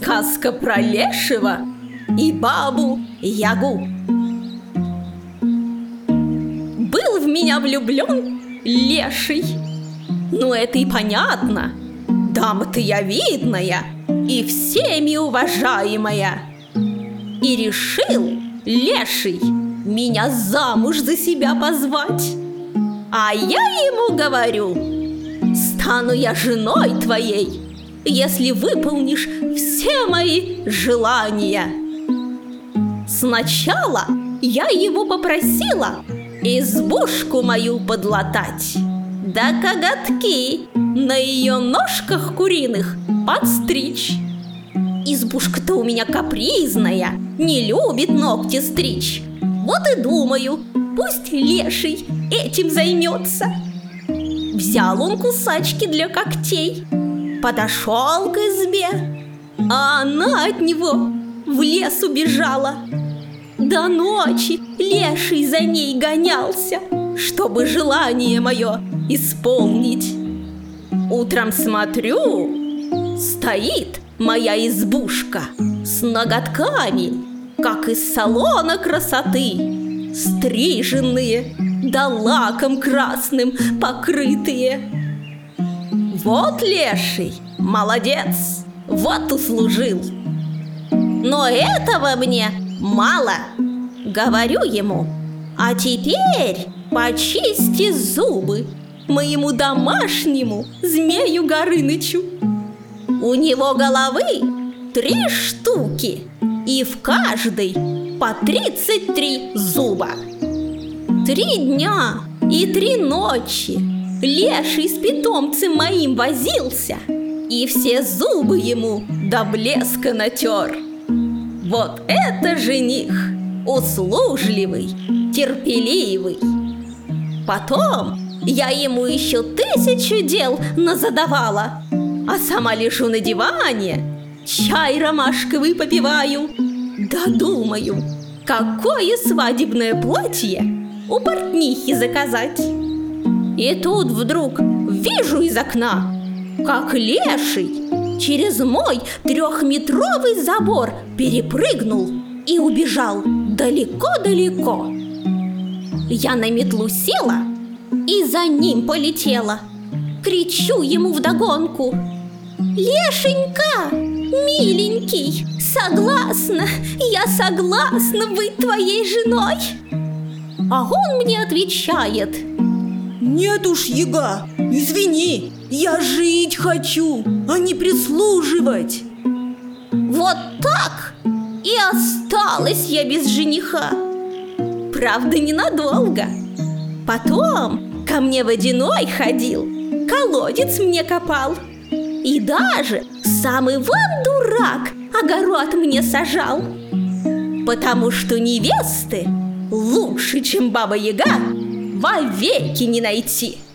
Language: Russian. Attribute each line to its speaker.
Speaker 1: Сказка про Лешего и Бабу-Ягу. Был в меня влюблен Леший. Ну, это и понятно. Дама-то я видная и всеми уважаемая. И решил Леший меня замуж за себя позвать. А я ему говорю: стану я женой твоей, если выполнишь все мои желания. Сначала я его попросила избушку мою подлатать, да коготки на ее ножках куриных подстричь. Избушка-то у меня капризная, не любит ногти стричь. Вот и думаю, пусть Леший этим займется. Взял он кусачки для когтей, подошел к избе, а она от него в лес убежала. До ночи Леший за ней гонялся, чтобы желание мое исполнить. Утром смотрю, стоит моя избушка с ноготками, как из салона красоты, стриженные, да лаком красным покрытые. Вот Леший, молодец, вот услужил. Но этого мне мало, говорю ему: а теперь почисти зубы моему домашнему змею Горынычу. У него головы 3 штуки, и в каждой по 33 зуба. 3 дня и 3 ночи Леший с питомцем моим возился, и все зубы ему до блеска натер. Вот это жених, услужливый, терпеливый. Потом я ему еще 1000 дел назадавала, а сама лежу на диване, чай ромашковый попиваю, да думаю, какое свадебное платье у портнихи заказать. И тут вдруг вижу из окна, как Леший через мой 3-метровый забор перепрыгнул и убежал далеко-далеко. Я на метлу села и за ним полетела. Кричу ему вдогонку: Лешенька, миленький, согласна, я согласна быть твоей женой. А он мне отвечает:
Speaker 2: нет уж, Яга, извини, я жить хочу, а не прислуживать.
Speaker 1: Вот так и осталась я без жениха. Правда, ненадолго. Потом ко мне водяной ходил, колодец мне копал. И даже сам Иван Дурак огород мне сажал. Потому что невесты лучше, чем Баба-Яга, вовеки не найти.